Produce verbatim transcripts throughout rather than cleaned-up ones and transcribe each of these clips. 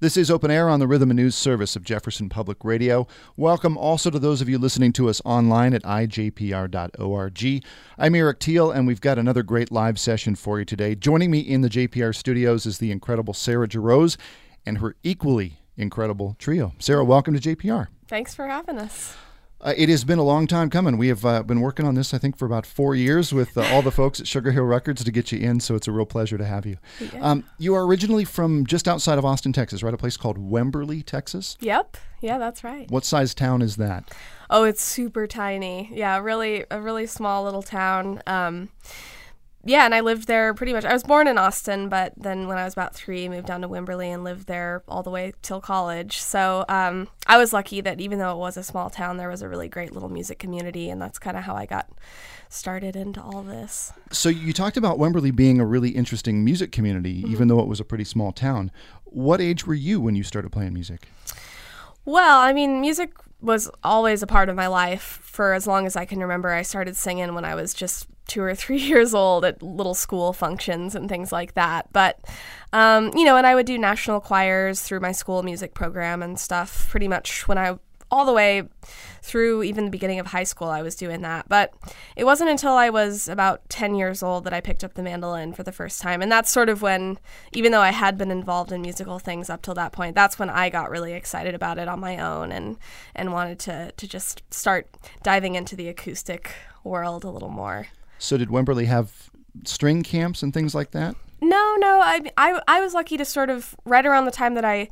This is Open Air on the Rhythm and News service of Jefferson Public Radio. Welcome also to those of you listening to us online at I J P R dot org. I'm Eric Teal, and we've got another great live session for you today. Joining me in the J P R studios is the incredible Sarah Jarosz and her equally incredible trio. Sarah, welcome to J P R. Thanks for having us. Uh, it has been a long time coming. We have uh, been working on this, I think, for about four years with uh, all the folks at Sugar Hill Records to get you in, so it's a real pleasure to have you. Yeah. Um, you are originally from just outside of Austin, Texas, right? A place called Wimberley, Texas? Yep. Yeah, that's right. What size town is that? Oh, it's super tiny. Yeah, really, a really small little town. Um, yeah, and I lived there pretty much. I was born in Austin, but then when I was about three, moved down to Wimberley and lived there all the way till college. So um, I was lucky that even though it was a small town, there was a really great little music community, and that's kind of how I got started into all this. So you talked about Wimberley being a really interesting music community, mm-hmm. even though it was a pretty small town. What age were you when you started playing music? Well, I mean, music was always a part of my life for as long as I can remember. I started singing when I was just two or three years old at little school functions and things like that. But, um, you know, and I would do national choirs through my school music program and stuff pretty much when I, all the way through even the beginning of high school, I was doing that. But it wasn't until I was about ten years old that I picked up the mandolin for the first time. And that's sort of when, even though I had been involved in musical things up till that point, that's when I got really excited about it on my own and, and wanted to, to just start diving into the acoustic world a little more. So did Wimberley have string camps and things like that? No, no. I, I, I was lucky to sort of, right around the time that I,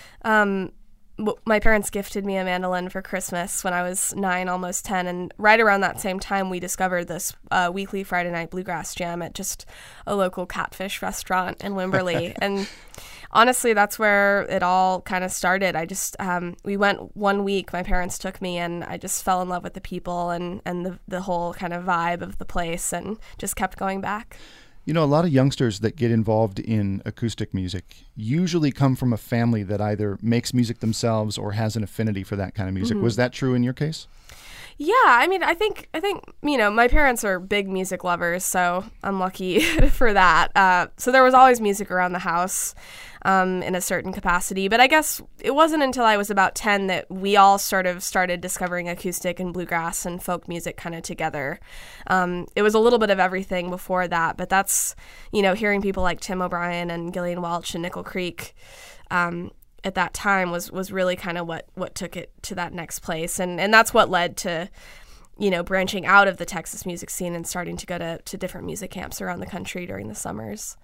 um, w- my parents gifted me a mandolin for Christmas when I was nine, almost ten. And right around that same time, we discovered this uh, weekly Friday night bluegrass jam at just a local catfish restaurant in Wimberley. And honestly, that's where it all kind of started. I just, um, we went one week, my parents took me, and I just fell in love with the people and, and the, the whole kind of vibe of the place and just kept going back. You know, a lot of youngsters that get involved in acoustic music usually come from a family that either makes music themselves or has an affinity for that kind of music. Mm-hmm. Was that true in your case? Yeah, I mean, I think, I think you know, my parents are big music lovers, so I'm lucky for that. Uh, so there was always music around the house um, in a certain capacity. But I guess it wasn't until I was about ten that we all sort of started discovering acoustic and bluegrass and folk music kind of together. Um, it was a little bit of everything before that, but that's, you know, hearing people like Tim O'Brien and Gillian Welch and Nickel Creek, um, at that time was, was really kind of what, what took it to that next place. And, and that's what led to, you know, branching out of the Texas music scene and starting to go to, to different music camps around the country during the summers.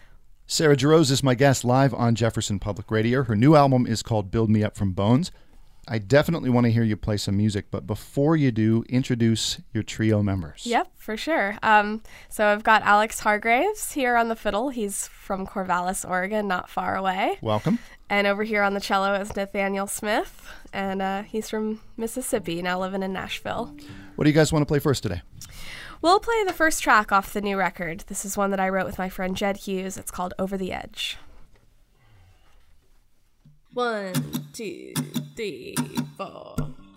Sarah Jarosz is my guest live on Jefferson Public Radio. Her new album is called Build Me Up From Bones. I definitely want to hear you play some music, but before you do, introduce your trio members. Yep, for sure. Um, so I've got Alex Hargraves here on the fiddle. He's from Corvallis, Oregon, not far away. Welcome. And over here on the cello is Nathaniel Smith, and uh, he's from Mississippi, now living in Nashville. What do you guys want to play first today? We'll play the first track off the new record. This is one that I wrote with my friend Jed Hughes. It's called Over the Edge. One, two, three, four.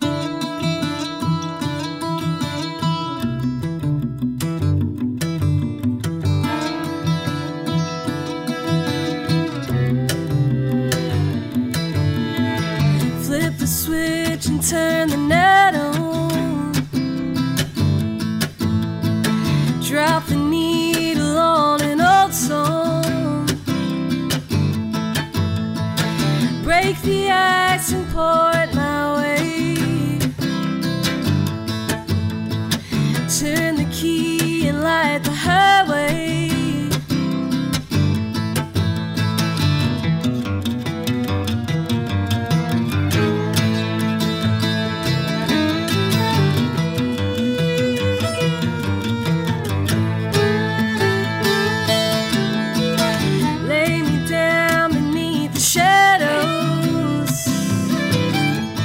Flip the switch and turn the net on. Drop the needle on an old song. Break the ice and pour it my way. Turn the key and light the highway. Lay me down beneath the shadows.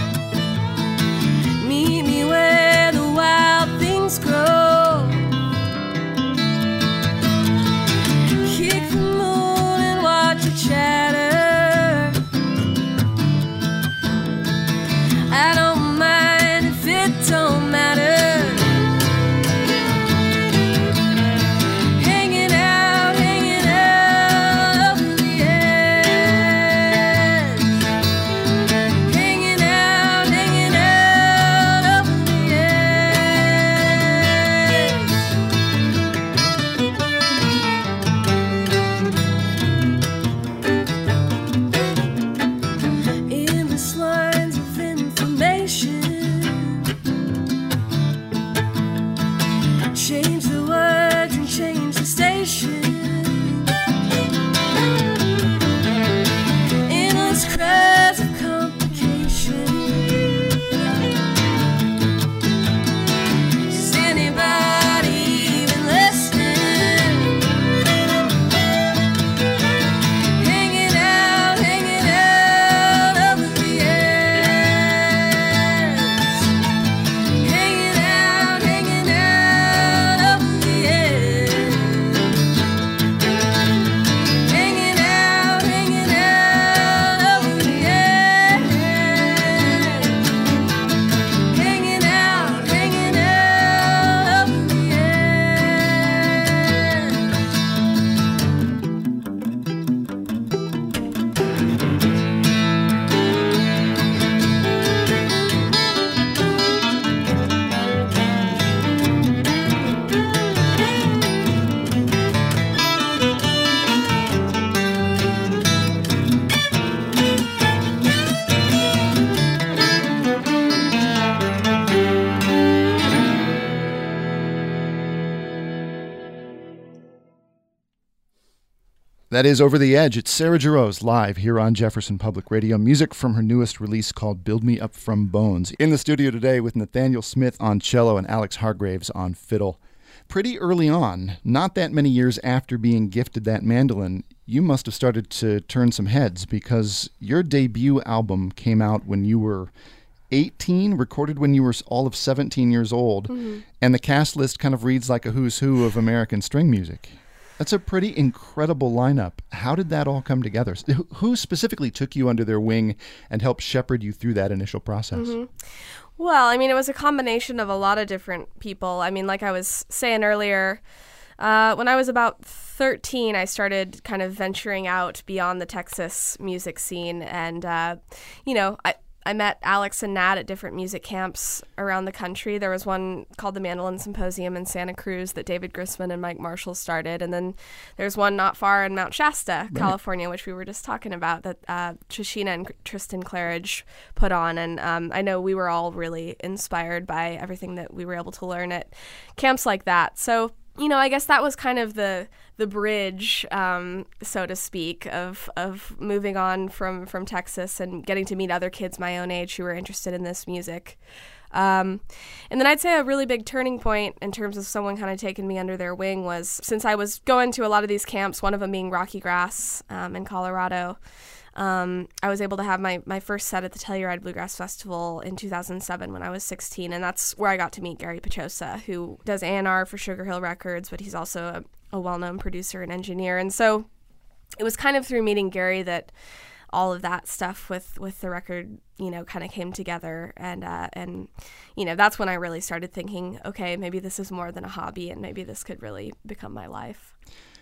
That is Over the Edge. It's Sarah Jarosz live here on Jefferson Public Radio. Music from her newest release called Build Me Up From Bones. In the studio today with Nathaniel Smith on cello and Alex Hargraves on fiddle. Pretty early on, not that many years after being gifted that mandolin, you must have started to turn some heads because your debut album came out when you were eighteen, recorded when you were all of seventeen years old, mm-hmm. and the cast list kind of reads like a who's who of American string music. That's a pretty incredible lineup. How did that all come together? Who specifically took you under their wing and helped shepherd you through that initial process? Mm-hmm. Well, I mean, it was a combination of a lot of different people. I mean, like I was saying earlier, uh, when I was about thirteen, I started kind of venturing out beyond the Texas music scene. And, uh, you know, I... I met Alex and Nat at different music camps around the country. There was one called the Mandolin Symposium in Santa Cruz that David Grisman and Mike Marshall started. And then there's one not far in Mount Shasta, right. California, which we were just talking about, that uh, Trishina and Tristan Claridge put on. And um, I know we were all really inspired by everything that we were able to learn at camps like that. So, you know, I guess that was kind of the the bridge, um, so to speak, of of moving on from, from Texas and getting to meet other kids my own age who were interested in this music. Um, and then I'd say a really big turning point in terms of someone kind of taking me under their wing was since I was going to a lot of these camps, one of them being Rocky Grass um, in Colorado. Um, I was able to have my, my first set at the Telluride Bluegrass Festival in two thousand seven when I was sixteen, and that's where I got to meet Gary Pachosa, who does A and R for Sugar Hill Records, but he's also a, a well-known producer and engineer. And so it was kind of through meeting Gary that all of that stuff with, with the record, you know, kind of came together. And, uh, and, you know, that's when I really started thinking, okay, maybe this is more than a hobby and maybe this could really become my life.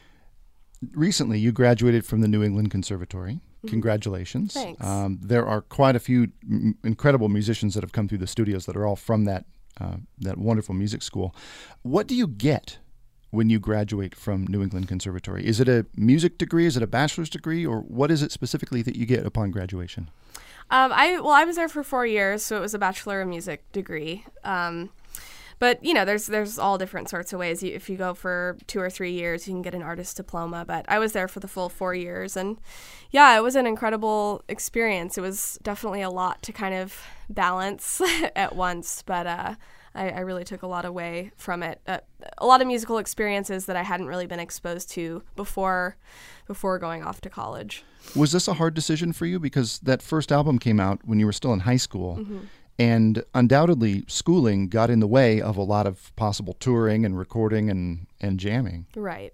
Recently, you graduated from the New England Conservatory. Congratulations. Thanks. Um, there are quite a few m- incredible musicians that have come through the studios that are all from that uh, that wonderful music school. What do you get when you graduate from New England Conservatory? Is it a music degree? Is it a bachelor's degree? Or what is it specifically that you get upon graduation? Um, I Well, I was there for four years, so it was a Bachelor of Music degree. Um But, you know, there's there's all different sorts of ways. You, if you go for two or three years, you can get an artist diploma. But I was there for the full four years. And, yeah, it was an incredible experience. It was definitely a lot to kind of balance at once. But uh, I, I really took a lot away from it. Uh, a lot of musical experiences that I hadn't really been exposed to before before going off to college. Was this a hard decision for you? Because that first album came out when you were still in high school. Mm-hmm. And undoubtedly, schooling got in the way of a lot of possible touring and recording and, and jamming. Right.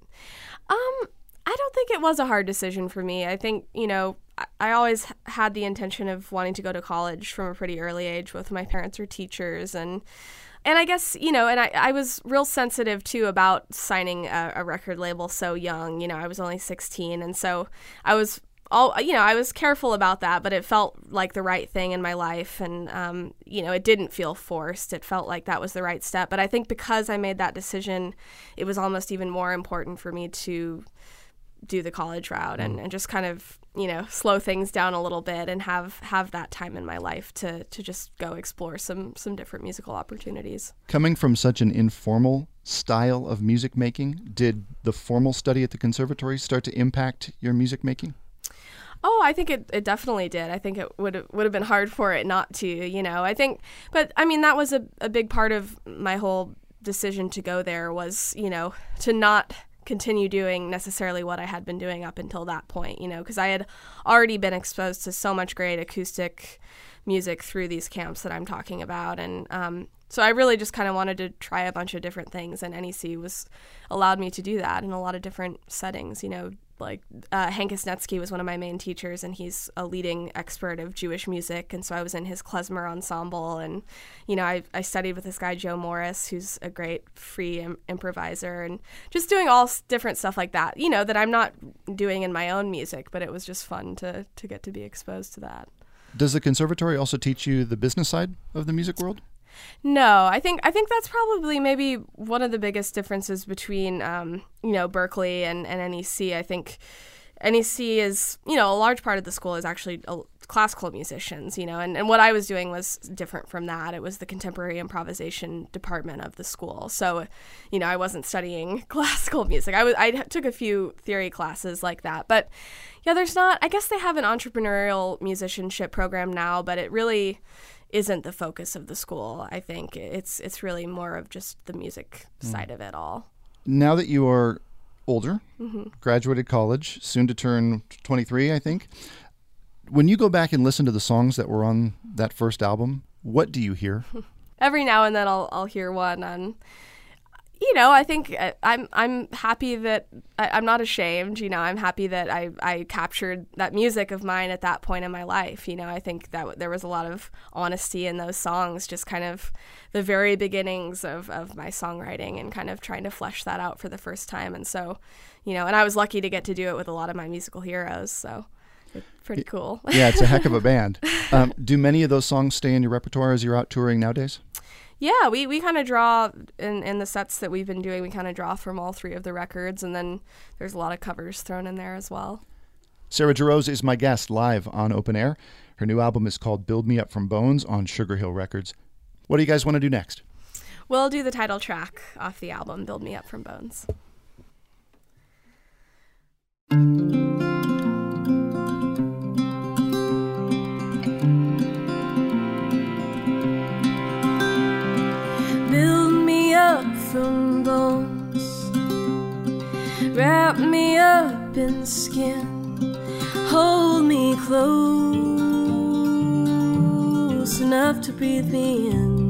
Um, I don't think it was a hard decision for me. I think, you know, I, I always had the intention of wanting to go to college from a pretty early age. Both of my parents were teachers. And and I guess, you know, and I, I was real sensitive, too, about signing a, a record label so young. You know, I was only sixteen. And so I was... All, you know, I was careful about that, but it felt like the right thing in my life. And, um, you know, it didn't feel forced. It felt like that was the right step. But I think because I made that decision, it was almost even more important for me to do the college route and, and just kind of, you know, slow things down a little bit and have, have that time in my life to, to just go explore some, some different musical opportunities. Coming from such an informal style of music making, did the formal study at the conservatory start to impact your music making? Oh, I think it, it definitely did. I think it would would have been hard for it not to, you know. I think, but I mean, that was a, a big part of my whole decision to go there was, you know, to not continue doing necessarily what I had been doing up until that point, you know, because I had already been exposed to so much great acoustic music through these camps that I'm talking about. And um, so I really just kind of wanted to try a bunch of different things, and N E C was allowed me to do that in a lot of different settings, you know. Like uh, Hank Isnetsky was one of my main teachers, and he's a leading expert of Jewish music. And so I was in his klezmer ensemble, and you know, I, I studied with this guy Joe Morris, who's a great free im- improviser, and just doing all s- different stuff like that. You know, that I'm not doing in my own music, but it was just fun to to get to be exposed to that. Does the conservatory also teach you the business side of the music world? No, I think I think that's probably maybe one of the biggest differences between um, you know, Berklee and, and N E C. I think N E C is, you know, a large part of the school is actually a, classical musicians, you know, and, and what I was doing was different from that. It was the contemporary improvisation department of the school. So, you know, I wasn't studying classical music. I was, I took a few theory classes like that. But yeah, there's not, I guess they have an entrepreneurial musicianship program now, but it really isn't the focus of the school. I think it's, it's really more of just the music mm. side of it all. Now that you are older, mm-hmm. graduated college, soon to turn twenty-three, I think. When you go back and listen to the songs that were on that first album, what do you hear? Every now and then I'll I'll hear one, and you know, I think I'm I'm happy that I, I'm not ashamed. You know, I'm happy that I I captured that music of mine at that point in my life. You know, I think that w- there was a lot of honesty in those songs, just kind of the very beginnings of of my songwriting and kind of trying to flesh that out for the first time. And so, you know, and I was lucky to get to do it with a lot of my musical heroes. So. Pretty cool. Yeah, it's a heck of a band. Um, do many of those songs stay in your repertoire as you're out touring nowadays? Yeah, we, we kind of draw, in, in the sets that we've been doing, we kind of draw from all three of the records, and then there's a lot of covers thrown in there as well. Sarah Jarosz is my guest live on Open Air. Her new album is called Build Me Up From Bones on Sugar Hill Records. What do you guys want to do next? We'll do the title track off the album, Build Me Up From Bones. From bones, wrap me up in skin, hold me close enough to breathe me in.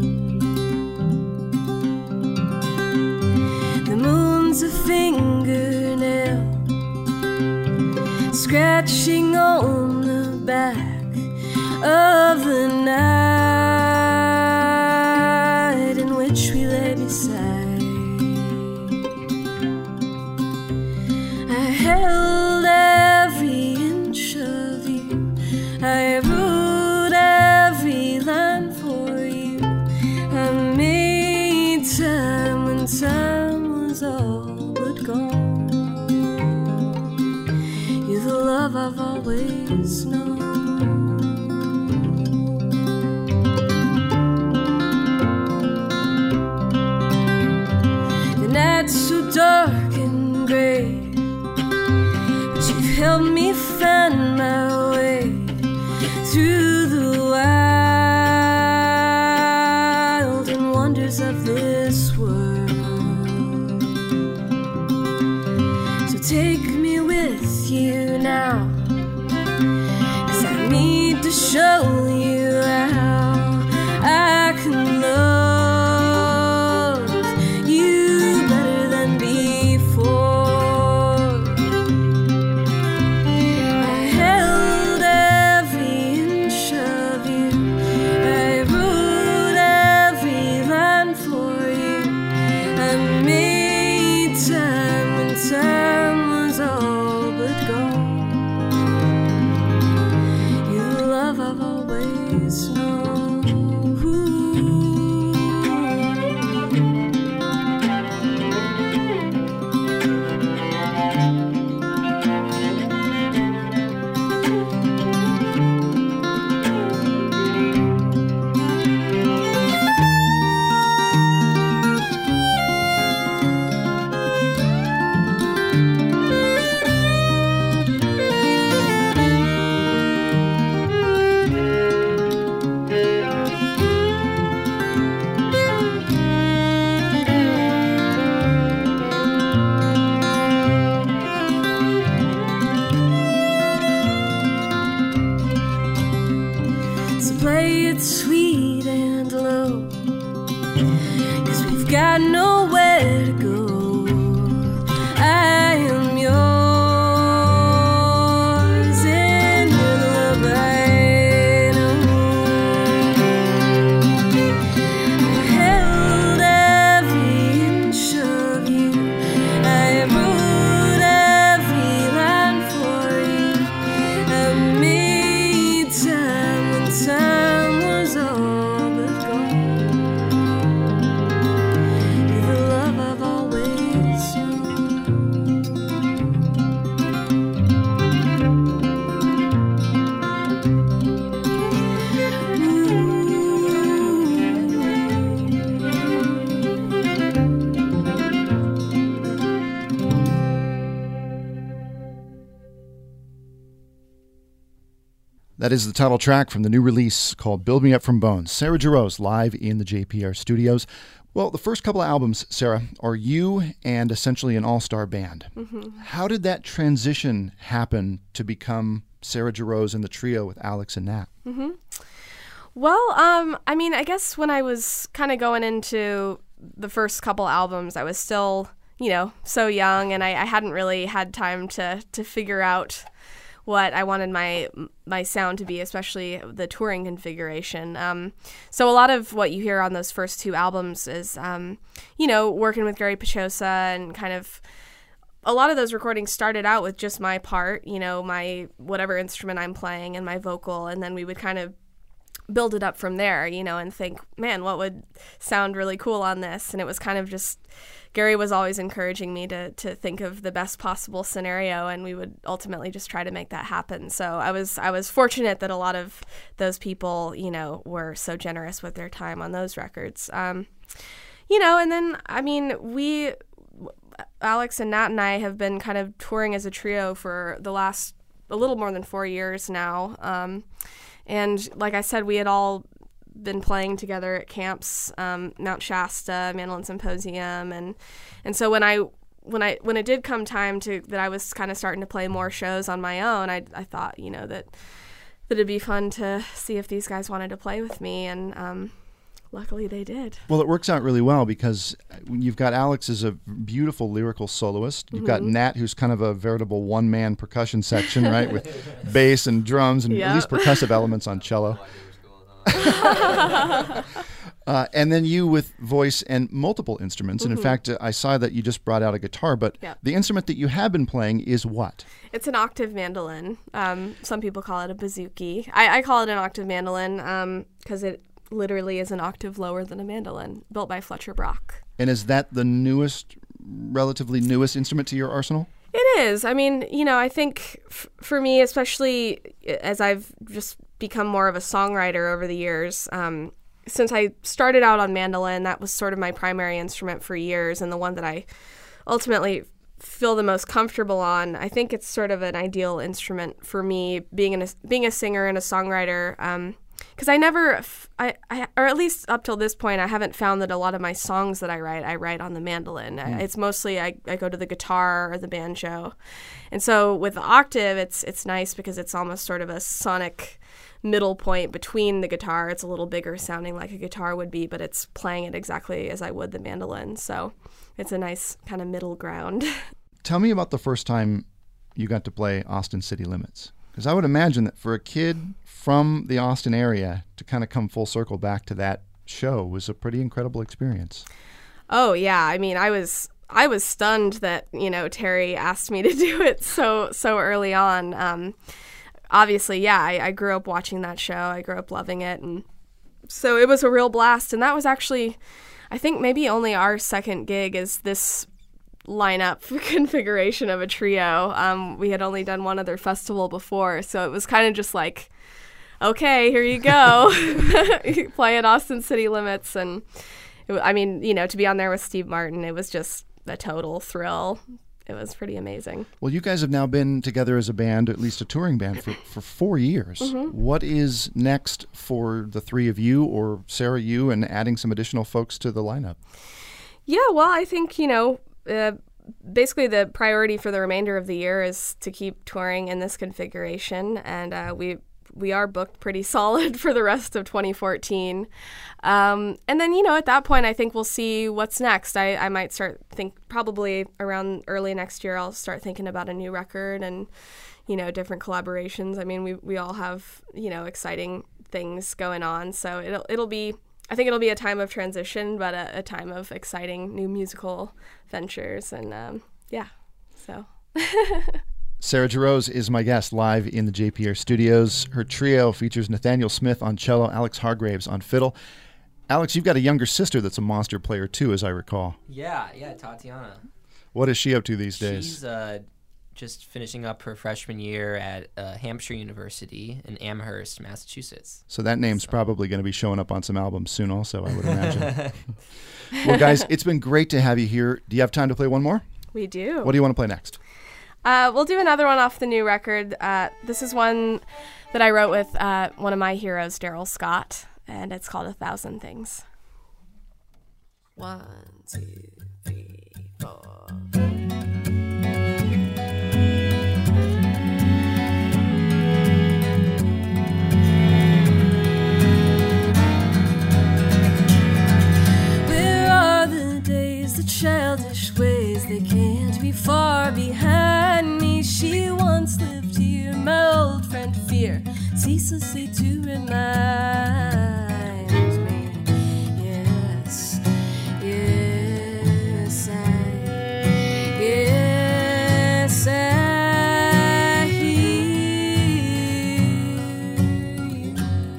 The moon's a fingernail scratching on the back of the night in which we lay beside. Held every inch of you, I wrote every line for you, I made time when time was all but gone. You're the love I've always known. The night's so dark and gray, help me find my way through the wild and wonders of this world. So take me with you now, 'cause I need to show you how I can love you better than before. Got nowhere to go. I am yours, and you're the love I know. I held every inch of you, I wrote every line for you, I made time when time was all but gone. I've always That is the title track from the new release called Build Me Up From Bones. Sarah Jarosz live in the J P R studios. Well, the first couple of albums, Sarah, are you and essentially an all-star band. Mm-hmm. How did that transition happen to become Sarah Jarosz and the trio with Alex and Nat? Mm-hmm. Well, um, I mean, I guess when I was kind of going into the first couple albums, I was still, you know, so young, and I, I hadn't really had time to, to figure out what I wanted my my sound to be, especially the touring configuration. Um, so a lot of what you hear on those first two albums is, um, you know, working with Gary Pachosa, and kind of a lot of those recordings started out with just my part, you know, my whatever instrument I'm playing and my vocal, and then we would kind of build it up from there, you know, and think, man, what would sound really cool on this? And it was kind of just, Gary was always encouraging me to to think of the best possible scenario, and we would ultimately just try to make that happen. So I was I was fortunate that a lot of those people, you know, were so generous with their time on those records. Um, you know, and then, I mean, we, Alex and Nat and I have been kind of touring as a trio for the last a little more than four years now. Um, and like I said, we had all been playing together at camps, um, Mount Shasta, Mandolin Symposium, and and so when I when I when it did come time to that I was kind of starting to play more shows on my own, I I thought, you know, that that it'd be fun to see if these guys wanted to play with me, and um, luckily they did. Well, it works out really well because you've got Alex as a beautiful lyrical soloist. You've mm-hmm. got Nat, who's kind of a veritable one-man percussion section, right, with bass and drums and yep. at least percussive elements on cello. uh, and then you with voice and multiple instruments. Mm-hmm. And in fact, uh, I saw that you just brought out a guitar, but yep. the instrument that you have been playing is what? It's an octave mandolin. Um, some people call it a bouzouki. I, I call it an octave mandolin because um, it literally is an octave lower than a mandolin, built by Fletcher Brock. And is that the newest, relatively newest instrument to your arsenal? It is. I mean, you know, I think f- for me, especially as I've just become more of a songwriter over the years, um, since I started out on mandolin, that was sort of my primary instrument for years, and the one that I ultimately feel the most comfortable on. I think it's sort of an ideal instrument for me, being an, a, being a singer and a songwriter, um, because I never, I, I, or at least up till this point, I haven't found that a lot of my songs that I write, I write on the mandolin. Mm. It's mostly I, I go to the guitar or the banjo. And so with the octave, it's it's nice because it's almost sort of a sonic middle point between the guitar. It's a little bigger sounding like a guitar would be, but it's playing it exactly as I would the mandolin. So it's a nice kind of middle ground. Tell me about the first time you got to play Austin City Limits. Because I would imagine that for a kid from the Austin area to kind of come full circle back to that show was a pretty incredible experience. Oh, yeah. I mean, I was I was stunned that, you know, Terry asked me to do it so so early on. Um, obviously, yeah, I, I grew up watching that show. I grew up loving it. And so it was a real blast. And that was actually, I think, maybe only our second gig is this lineup configuration of a trio. Um, we had only done one other festival before, so it was kind of just like, okay, here you go. You play at Austin City Limits. And it, I mean, you know, to be on there with Steve Martin, it was just a total thrill. It was pretty amazing. Well, you guys have now been together as a band, at least a touring band, for, for four years. Mm-hmm. What is next for the three of you, or Sarah, you, and adding some additional folks to the lineup? Yeah, well, I think, you know, Uh, basically the priority for the remainder of the year is to keep touring in this configuration, and uh, we we are booked pretty solid for the rest of twenty fourteen. Um, and then, you know, at that point, I think we'll see what's next. I, I might start think probably around early next year, I'll start thinking about a new record and, you know, different collaborations. I mean, we we all have, you know, exciting things going on, so it'll it'll be. I think it'll be a time of transition, but a, a time of exciting new musical ventures. And um, yeah, so. Sarah Jarosz is my guest live in the J P R studios. Her trio features Nathaniel Smith on cello, Alex Hargraves on fiddle. Alex, you've got a younger sister that's a monster player too, as I recall. Yeah, yeah, Tatiana. What is she up to these days? She's uh, just finishing up her freshman year at uh, Hampshire University in Amherst, Massachusetts. So that name's so. probably going to be showing up on some albums soon also, I would imagine. Well, guys, it's been great to have you here. Do you have time to play one more? We do. What do you want to play next? Uh, we'll do another one off the new record. Uh, this is one that I wrote with uh, one of my heroes, Daryl Scott, and it's called A Thousand Things. One, two, three, four. Where are the days, the childish ways? They can't be far behind me. She once lived here, my old friend Fear, ceaselessly to remind me. Yes, yes, I, yes, I hear you.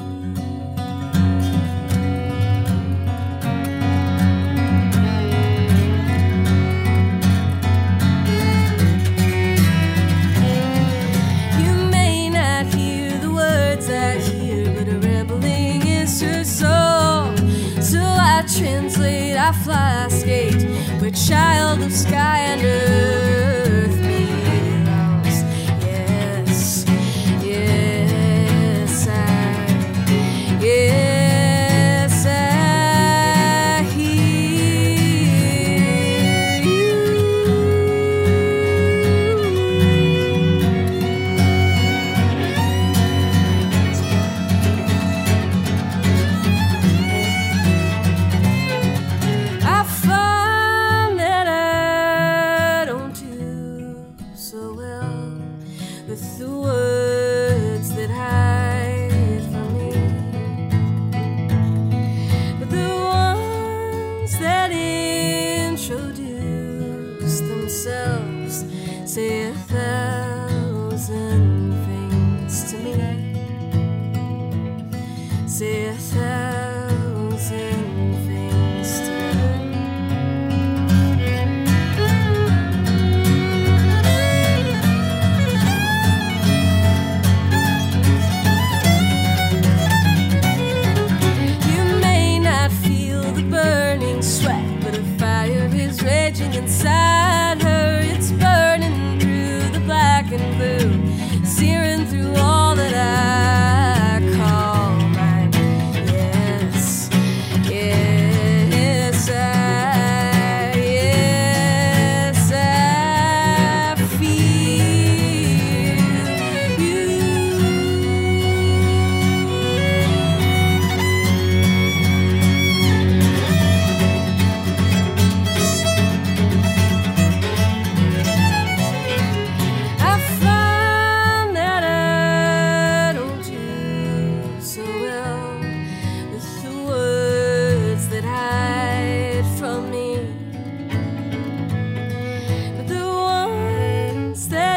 You may not hear the words I hear, but a rambling is her soul. So I translate, I fly, I skate, where child of sky and earth belongs. Yes, yes, I, yes, I hear you. I find that I don't do so well with the words that hide from me, but the ones that introduce themselves say a thousand things to me, say a thousand things to me. You may not feel the burning sweat, but a fire is raging inside her. It's burning through the black and blue, searing through all that I call mine. Yes, yes, I, yes, I feel you. I find that I don't do so well with the words that hide from me, but the ones that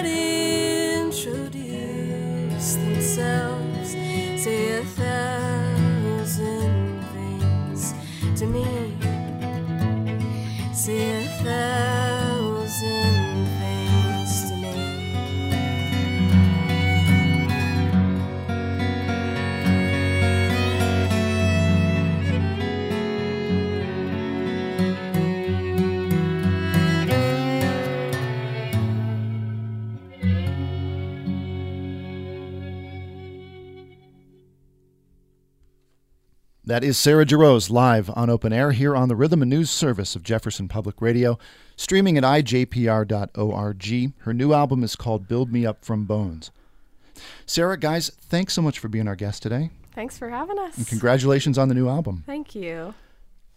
introduce themselves say a thousand things to me, say a thousand things to me. That is Sarah Jarosz live on Open Air here on the Rhythm and News service of Jefferson Public Radio, streaming at I J P R dot org. Her new album is called Build Me Up From Bones. Sarah, guys, thanks so much for being our guest today, Thanks for having us. and congratulations on the new album. Thank you.